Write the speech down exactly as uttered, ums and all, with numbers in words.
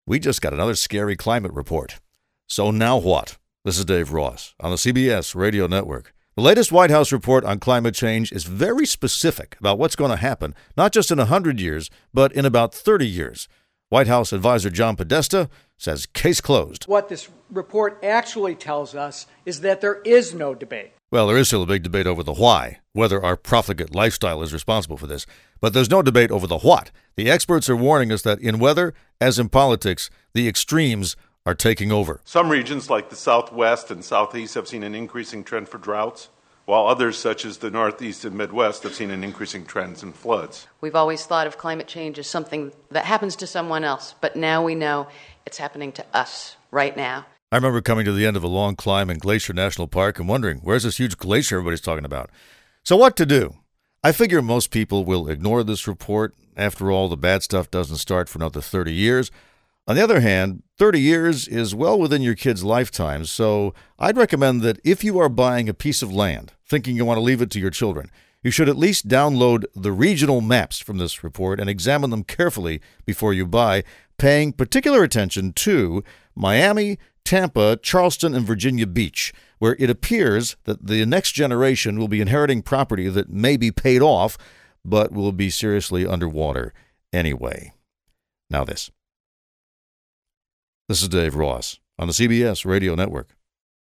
We just got another scary climate report. So now what? This is Dave Ross on the C B S Radio Network. The latest White House report on climate change is very specific about what's going to happen, not just in one hundred years, but in about thirty years. White House advisor John Podesta says case closed. What this report actually tells us is that there is no debate. Well, there is still a big debate over the why, whether our profligate lifestyle is responsible for this. But there's no debate over the what. The experts are warning us that in weather, as in politics, the extremes are taking over. Some regions like the Southwest and Southeast have seen an increasing trend for droughts, while others, such as the Northeast and Midwest, have seen an increasing trend in floods. We've always thought of climate change as something that happens to someone else, but now we know it's happening to us right now. I remember coming to the end of a long climb in Glacier National Park and wondering, where's this huge glacier everybody's talking about? So what to do? I figure most people will ignore this report. After all, the bad stuff doesn't start for another thirty years. On the other hand, thirty years is well within your kid's lifetime, so I'd recommend that if you are buying a piece of land, thinking you want to leave it to your children, you should at least download the regional maps from this report and examine them carefully before you buy, paying particular attention to Miami, Tampa, Charleston, and Virginia Beach, where it appears that the next generation will be inheriting property that may be paid off, but will be seriously underwater anyway. Now this. This is Dave Ross on the C B S Radio Network.